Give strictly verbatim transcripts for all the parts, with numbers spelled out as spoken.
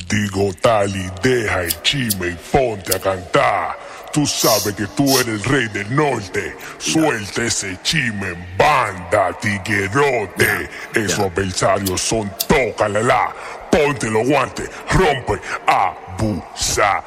Digo tal y deja el chisme y ponte a cantar. Tú sabes que tú eres el rey del norte. Suelta ese chisme en banda, tiguerote. Esos adversarios son tócalala. Ponte los guantes, rompe, abusador.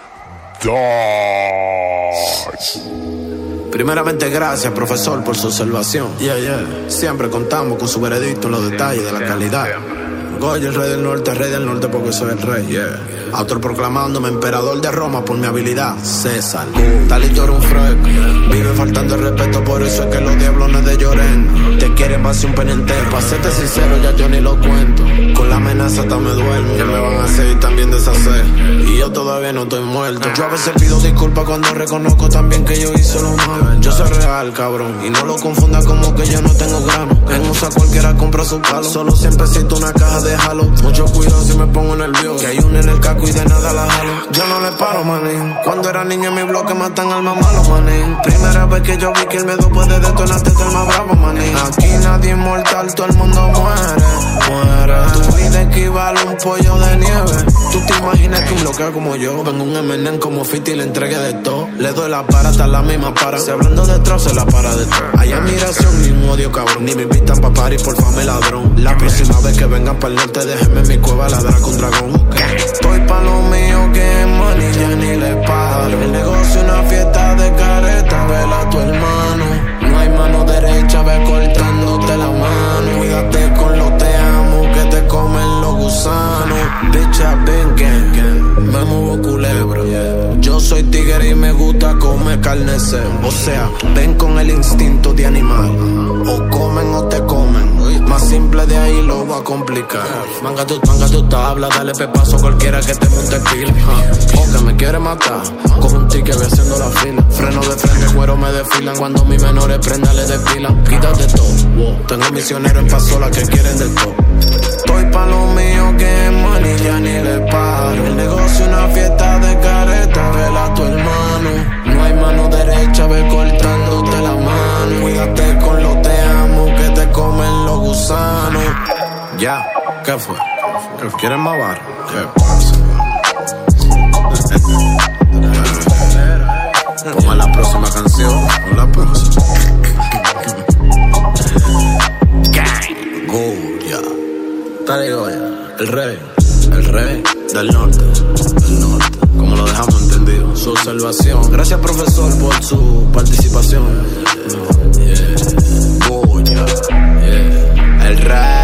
Primeramente gracias, profesor, por su observación. Yeah, yeah. Siempre contamos con su veredicto en los detalles de la calidad. Goya, el rey del norte, rey del norte porque soy el rey, yeah. Autoproclamándome emperador de Roma por mi habilidad, César. Talito era un fresco, vive faltando el respeto, por eso es que los diablones de Lloren te quieren vaciar un pendiente. Pa' serte sincero, ya yo ni lo cuento. Con la amenaza hasta me duermo, que me van a hacer y también deshacer. Y yo todavía no estoy muerto. Yo a veces pido disculpas cuando reconozco también que yo hice lo malo. Yo soy real, cabrón, y no lo confunda como que yo no tengo grano. En un saco cualquiera compra su palo. Solo siempre siento una caja de Halo. Mucho cuidado si me pongo nervioso, que hay un en el caco y de nada la jalo. Yo no le paro, manín. Cuando era niño en mi bloque matan al más malo, manín. Primera vez que yo vi que el miedo puede detonarte del más bravo, manín. Aquí nadie es mortal, todo el mundo muere, muere. Tu vida equivale a un pollo de nieve. Tú te imaginas que un bloqueo como yo vengo un M and M como Fifty y le entregue de todo. Le doy la para hasta la misma para. Si hablando de detrás se la para de todo. Hay admiración ni un odio, cabrón. Ni me invitan pa' party por fama y ladrón. La próxima vez que vengan para el norte déjenme en mi cueva ladrar con dragón. Estoy pa' lo mío que money ya ni le paro. El negocio una fiesta de careta, vela a tu hermano. No hay mano derecha, ve cortándote la mano. Cuídate con los te amo que te comen los gusanos. Bitch, I've been gang, gang. Me muevo culebra, yeah. Yo soy tigre y me gusta comer carne seca. O sea, ven con el instinto de animal. O comen o te comen. Más simple de ahí lo va a complicar. Manga tu, manga tu tabla, dale pepazo a cualquiera que te monte pila. uh. O que me quiere matar, con un ticket voy haciendo la fila. Freno de frente, cuero me desfilan. Cuando mis menores prendan le desfilan. Quítate todo, wow. Tengo misioneros en pasola que quieren del todo. Estoy pa' lo mío que money ya ni le paro. El negocio una fiesta de careta, vela a tu hermano. No hay mano derecha, ve cortándote la mano. Cuídate con los te amo que te comen los gusanos. Ya, ¿qué fue? ¿Quieren más barro? ¿Qué pasa? Ponme la próxima canción. Pon la próxima. Gang. Goya. Dale Goya. El rey. El rey del norte. Del norte. Como lo dejamos entendido. Su observación. Gracias, profesor, por su participación. Yeah. Goya. Yeah. El rey.